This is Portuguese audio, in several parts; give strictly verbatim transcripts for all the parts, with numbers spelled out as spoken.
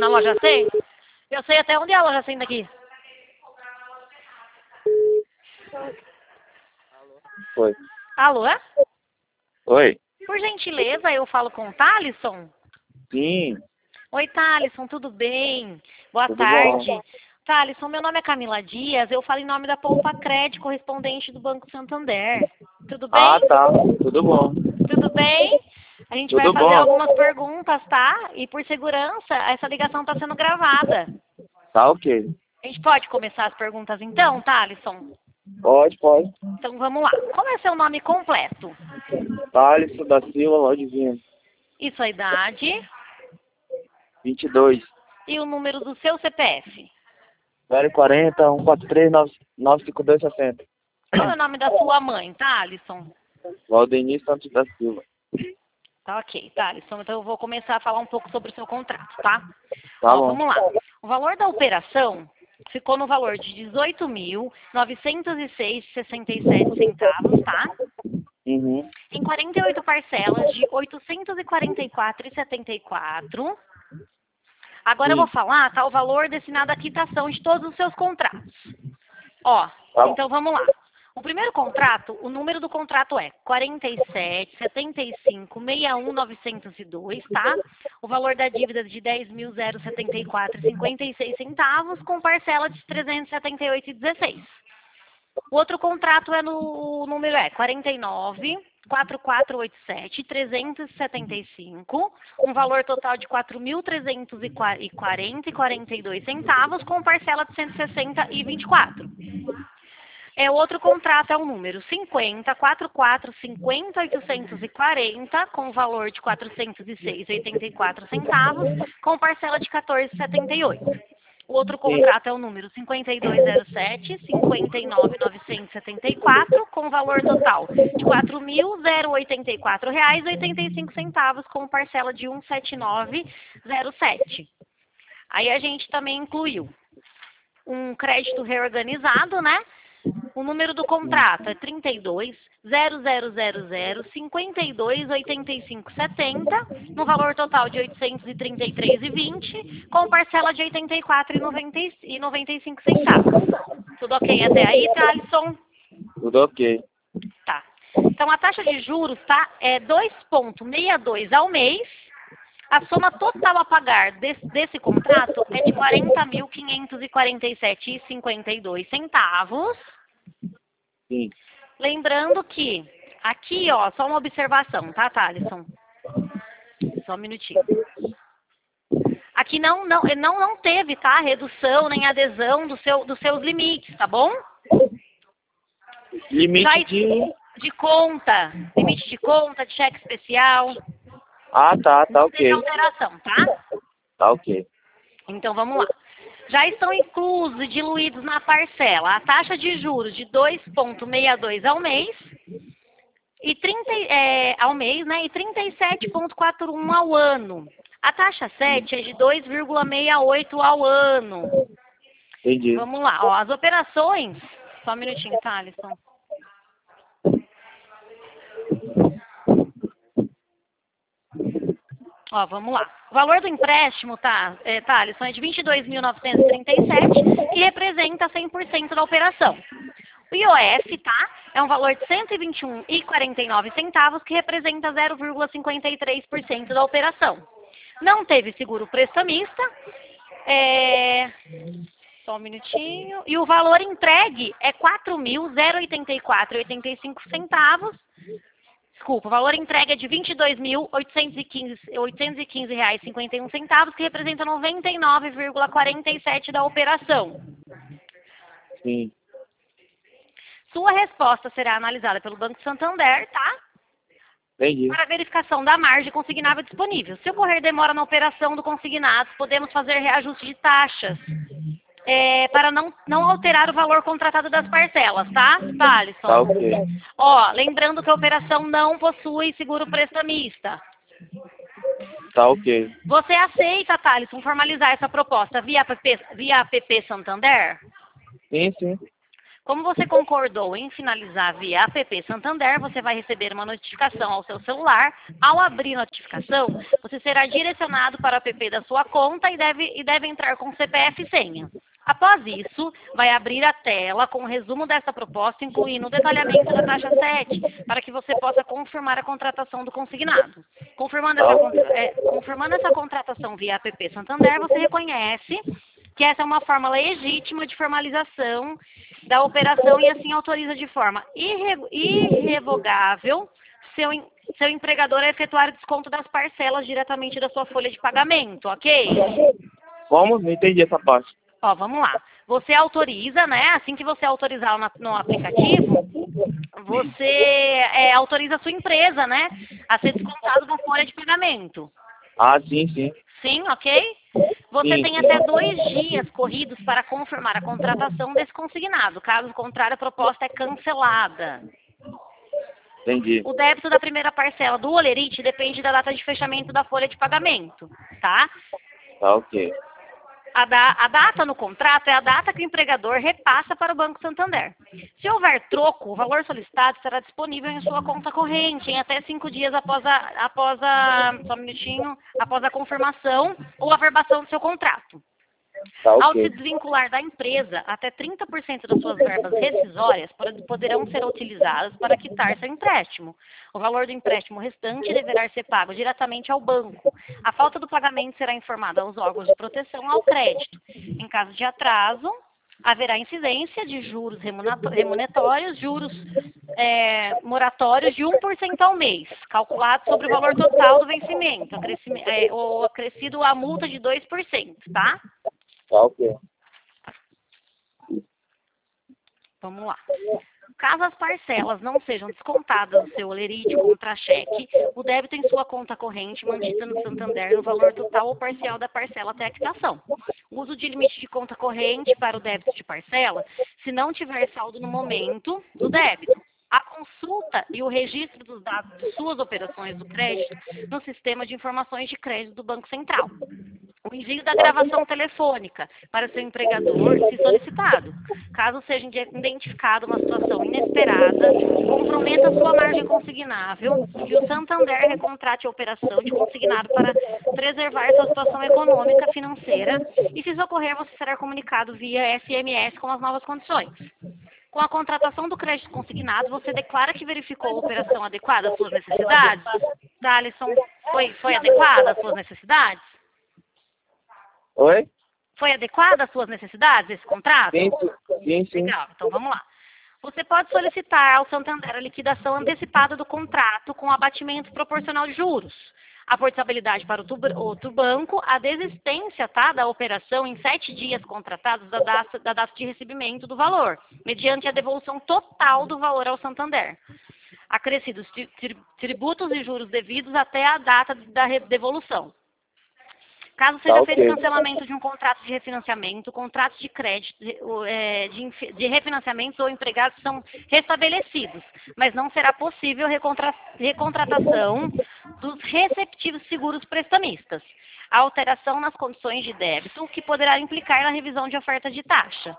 Na loja cem? Eu sei até onde é a loja cem daqui. Oi. Alô? Oi. Por gentileza, eu falo com o Thalisson? Sim. Oi, Thalisson, tudo bem? Boa Tudo tarde. bom? Thalisson, meu nome é Camila Dias, eu falo em nome da Poupa Cred, correspondente do Banco Santander. Tudo bem? Ah, tá. Tudo bom. Tudo bem? A gente vai Tudo fazer bom. algumas perguntas, tá? E por segurança, essa ligação está sendo gravada. Tá ok. A gente pode começar as perguntas então, Thalisson? Pode, pode. Então vamos lá. Qual é seu nome completo? Thaleson da Silva, Lodvinha. E sua idade? vinte e dois. E o número do seu C P F? zero quarenta, um quatro três, nove cinco dois sessenta. Qual é o nome da sua mãe, Thalisson? Valdenir Santos da Silva. Tá ok, Thalisson. Então eu vou começar a falar um pouco sobre o seu contrato, tá? Tá Ó, bom. vamos lá. O valor da operação ficou no valor de dezoito mil novecentos e seis reais e sessenta e sete centavos, tá? Uhum. Em quarenta e oito parcelas de oitocentos e quarenta e quatro reais e setenta e quatro centavos. Agora eu vou Sim. falar, tá, o valor destinado à quitação de todos os seus contratos. Ó, Tá. então vamos lá. O primeiro contrato, o número do contrato é quarenta e sete, setenta e cinco, sessenta e um, novecentos e dois, tá? O valor da dívida é de dez mil setenta e quatro reais e cinquenta e seis centavos, com parcela de trezentos e setenta e oito reais e dezesseis. O outro contrato é no o número é quarenta e nove, quatro quatro oito sete, trezentos e setenta e cinco, um valor total de quatro mil trezentos e quarenta reais e quarenta e dois centavos, com parcela de cento e sessenta reais e vinte e quatro. É, o outro contrato é o número cinquenta, quarenta e quatro, cinquenta, oitocentos e quarenta, com valor de quatrocentos e seis reais e oitenta e quatro centavos, com parcela de quatorze reais e setenta e oito. O outro contrato é o número cinquenta e dois zero sete, cinquenta e nove, novecentos e setenta e quatro, com valor total de quatro mil oitenta e quatro reais e oitenta e cinco centavos, com parcela de cento e setenta e nove reais e zero sete. Aí a gente também incluiu um crédito reorganizado, né? O número do contrato é trinta e dois, zero zero zero zero, cinquenta e dois, oitenta e cinco, setenta, no valor total de oitocentos e trinta e três reais e vinte, com parcela de oitenta e quatro reais e noventa e cinco centavos. Tudo ok até aí, Thalisson? Tudo ok. Tá. Então a taxa de juros, tá? É dois vírgula sessenta e dois ao mês. A soma total a pagar desse, desse contrato é de quarenta mil quinhentos e quarenta e sete reais e cinquenta e dois centavos. Sim. Lembrando que aqui, ó, só uma observação, tá, Thalisson? Só um minutinho. Aqui não, não, não, não teve, tá, redução nem adesão do seu, dos seus limites, tá bom? Limite Já de... de conta, limite de conta, de cheque especial, Ah, tá. Tá não teve ok. alteração, tá? Tá ok. Então vamos lá. Já estão inclusos e diluídos na parcela a taxa de juros de dois vírgula sessenta e dois ao mês e trinta é, ao mês, né? E trinta e sete vírgula quarenta e um ao ano. A taxa sete é de dois vírgula sessenta e oito ao ano. Entendi. Vamos lá, ó, as operações. Só um minutinho, Thalisson. Ó, vamos lá. O valor do empréstimo, tá, é, Thalisson, é de vinte e dois mil novecentos e trinta e sete, que representa cem por cento da operação. O I O F, tá, é um valor de cento e vinte e um reais e quarenta e nove centavos, que representa zero vírgula cinquenta e três por cento da operação. Não teve seguro prestamista. É... Só um minutinho. E o valor entregue é quatro mil oitenta e quatro reais e oitenta e cinco centavos. Desculpa, o valor entregue é de vinte e dois mil oitocentos e quinze reais e cinquenta e um centavos, que representa noventa e nove vírgula quarenta e sete por cento da operação. Sim. Sua resposta será analisada pelo Banco Santander, tá? Entendi. Para verificação da margem consignável disponível. Se ocorrer demora na operação do consignado, podemos fazer reajuste de taxas é, para não, não alterar o valor contratado das parcelas, tá, Thalisson? Tá ok. Ó, lembrando que a operação não possui seguro prestamista. Tá ok. Você aceita, Thalisson, formalizar essa proposta via app, via app Santander? Sim, sim. Como você concordou em finalizar via app Santander, você vai receber uma notificação ao seu celular. Ao abrir a notificação, você será direcionado para o app da sua conta e deve, e deve entrar com C P F e senha. Após isso, vai abrir a tela com o resumo dessa proposta, incluindo o detalhamento da taxa sete, para que você possa confirmar a contratação do consignado. Confirmando essa, é, confirmando essa contratação via app Santander, você reconhece que essa é uma forma legítima de formalização da operação e assim autoriza de forma irre, irrevogável seu, seu empregador a efetuar o desconto das parcelas diretamente da sua folha de pagamento, ok? Como? Não entendi essa parte. Ó, vamos lá. Você autoriza, né? Assim que você autorizar no, no aplicativo, você é, autoriza a sua empresa, né? A ser descontado da folha de pagamento. Ah, sim, sim. Sim, ok? Você Sim. tem até dois dias corridos para confirmar a contratação desse consignado. Caso contrário, a proposta é cancelada. Entendi. O débito da primeira parcela do Olerite depende da data de fechamento da folha de pagamento, tá? Tá ok. A, da, a data no contrato é a data que o empregador repassa para o Banco Santander. Se houver troco, o valor solicitado estará disponível em sua conta corrente em até cinco dias após a, após a, só um minutinho, após a confirmação ou averbação do seu contrato. Tá Ao ok. se desvincular da empresa, até trinta por cento das suas verbas rescisórias poderão ser utilizadas para quitar seu empréstimo. O valor do empréstimo restante deverá ser pago diretamente ao banco. A falta do pagamento será informada aos órgãos de proteção ao crédito. Em caso de atraso, haverá incidência de juros remuneratórios, juros é, moratórios de um por cento ao mês, calculado sobre o valor total do vencimento, acrescimento, é, ou acrescido a multa de dois por cento, tá? Tá ok. Vamos lá. Caso as parcelas não sejam descontadas do seu olerite contra-cheque, o débito em sua conta corrente mantida no Santander no valor total ou parcial da parcela até a quitação. O uso de limite de conta corrente para o débito de parcela, se não tiver saldo no momento do débito. A consulta e o registro dos dados de suas operações do crédito no sistema de informações de crédito do Banco Central. O envio da gravação telefônica para seu empregador, se solicitado. Caso seja identificada uma situação inesperada que comprometa a sua margem consignável, que o Santander recontrate a operação de consignado para preservar sua situação econômica, financeira, e se isso ocorrer, você será comunicado via S M S com as novas condições. Com a contratação do crédito consignado, você declara que verificou a operação adequada às suas necessidades? Thalisson, foi, foi adequada às suas necessidades? Oi? Foi adequada às suas necessidades esse contrato? Sim, sim, sim. Legal, então vamos lá. Você pode solicitar ao Santander a liquidação antecipada do contrato com abatimento proporcional de juros, a portabilidade para outro, outro banco, a desistência, tá, da operação em sete dias contratados da data, da data de recebimento do valor, mediante a devolução total do valor ao Santander, acrescidos tri, tri, tributos e juros devidos até a data da devolução. Caso seja Tá, feito ok. cancelamento de um contrato de refinanciamento, contratos de crédito, de, de, de refinanciamento ou empregados são restabelecidos, mas não será possível recontra, recontratação dos receptivos seguros prestamistas. A alteração nas condições de débito, que poderá implicar na revisão de oferta de taxa.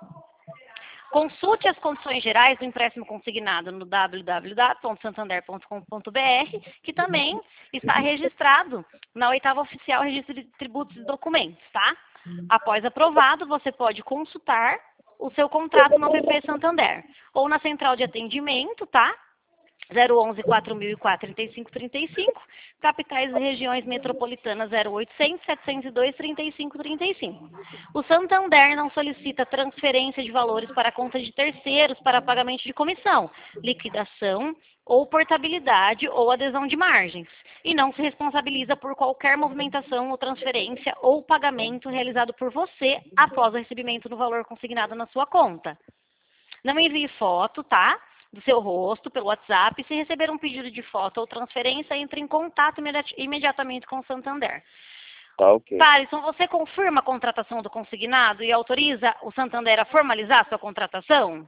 Consulte as condições gerais do empréstimo consignado no w w w ponto santander ponto com ponto b r, que também está registrado na oitava oficial Registro de Tributos e Documentos, tá? Após aprovado, você pode consultar o seu contrato no app Santander ou na central de atendimento, tá? zero onze, quatro mil e quatro, trinta e cinco, trinta e cinco, capitais e regiões metropolitanas zero oitocentos, setecentos e dois, trinta e cinco, trinta e cinco. O Santander não solicita transferência de valores para conta de terceiros para pagamento de comissão, liquidação ou portabilidade ou adesão de margens, e não se responsabiliza por qualquer movimentação ou transferência ou pagamento realizado por você após o recebimento do valor consignado na sua conta. Não envie foto, tá? Do seu rosto pelo WhatsApp. Se receber um pedido de foto ou transferência, entre em contato imedi imediatamente com o Santander. Tá ok. Thalisson, você confirma a contratação do consignado e autoriza o Santander a formalizar sua contratação?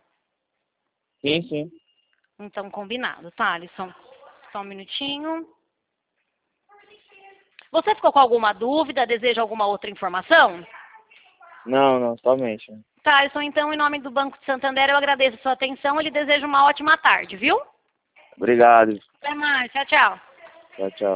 Sim, sim. Então, combinado, Thalisson. Só um minutinho. Você ficou com alguma dúvida? Deseja alguma outra informação? Não, não, somente. Thaleson, então, em nome do Banco de Santander, eu agradeço a sua atenção e lhe desejo uma ótima tarde, viu? Obrigado. Até mais. Tchau, tchau. Tchau, tchau.